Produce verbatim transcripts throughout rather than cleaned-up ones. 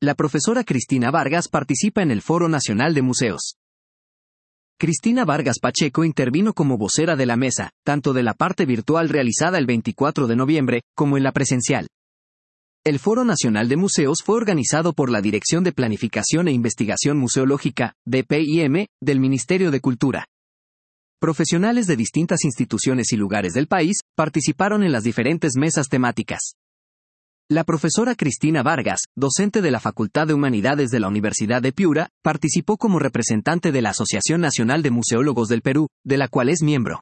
La profesora Cristina Vargas participa en el Foro Nacional de Museos. Cristina Vargas Pacheco intervino como vocera de la mesa, tanto de la parte virtual realizada el veinticuatro de noviembre, como en la presencial. El Foro Nacional de Museos fue organizado por la Dirección de Planificación e Investigación Museológica, D P I M, del Ministerio de Cultura. Profesionales de distintas instituciones y lugares del país participaron en las diferentes mesas temáticas. La profesora Cristina Vargas, docente de la Facultad de Humanidades de la Universidad de Piura, participó como representante de la Asociación Nacional de Museólogos del Perú, de la cual es miembro.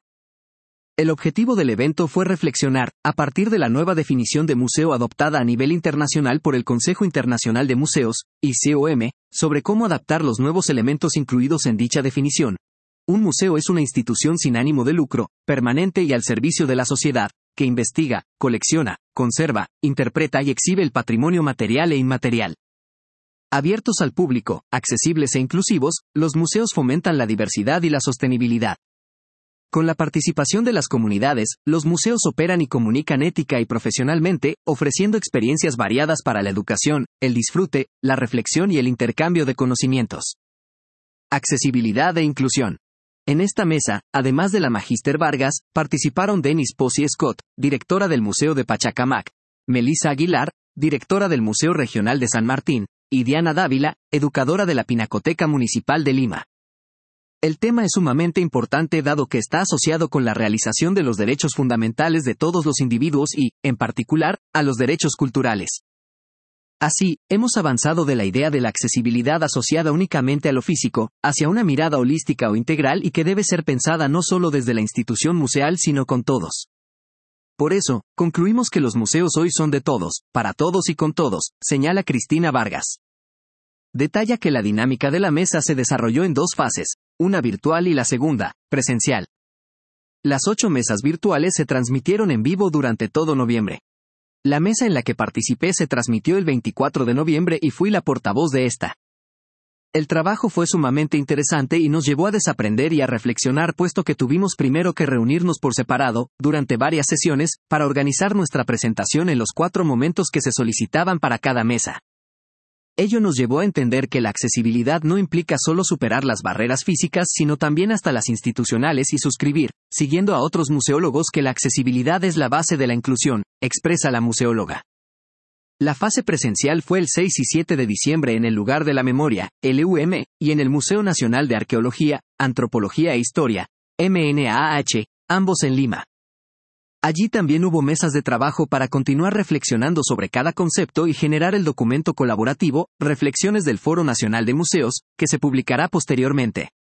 El objetivo del evento fue reflexionar, a partir de la nueva definición de museo adoptada a nivel internacional por el Consejo Internacional de Museos, I C O M, sobre cómo adaptar los nuevos elementos incluidos en dicha definición. Un museo es una institución sin ánimo de lucro, permanente y al servicio de la sociedad, que investiga, colecciona, conserva, interpreta y exhibe el patrimonio material e inmaterial. Abiertos al público, accesibles e inclusivos, los museos fomentan la diversidad y la sostenibilidad. Con la participación de las comunidades, los museos operan y comunican ética y profesionalmente, ofreciendo experiencias variadas para la educación, el disfrute, la reflexión y el intercambio de conocimientos. Accesibilidad e inclusión. En esta mesa, además de la Magíster Vargas, participaron Denis Pozzi Scott, directora del Museo de Pachacamac, Melissa Aguilar, directora del Museo Regional de San Martín, y Diana Dávila, educadora de la Pinacoteca Municipal de Lima. El tema es sumamente importante dado que está asociado con la realización de los derechos fundamentales de todos los individuos y, en particular, a los derechos culturales. Así, hemos avanzado de la idea de la accesibilidad asociada únicamente a lo físico, hacia una mirada holística o integral y que debe ser pensada no solo desde la institución museal sino con todos. Por eso, concluimos que los museos hoy son de todos, para todos y con todos, señala Cristina Vargas. Detalla que la dinámica de la mesa se desarrolló en dos fases, una virtual y la segunda, presencial. Las ocho mesas virtuales se transmitieron en vivo durante todo noviembre. La mesa en la que participé se transmitió el veinticuatro de noviembre y fui la portavoz de esta. El trabajo fue sumamente interesante y nos llevó a desaprender y a reflexionar puesto que tuvimos primero que reunirnos por separado, durante varias sesiones, para organizar nuestra presentación en los cuatro momentos que se solicitaban para cada mesa. Ello nos llevó a entender que la accesibilidad no implica solo superar las barreras físicas sino también hasta las institucionales y suscribir, siguiendo a otros museólogos que la accesibilidad es la base de la inclusión, expresa la museóloga. La fase presencial fue el seis y siete de diciembre en el Lugar de la Memoria, L U M, y en el Museo Nacional de Arqueología, Antropología e Historia, M N A H, ambos en Lima. Allí también hubo mesas de trabajo para continuar reflexionando sobre cada concepto y generar el documento colaborativo, Reflexiones del Foro Nacional de Museos, que se publicará posteriormente.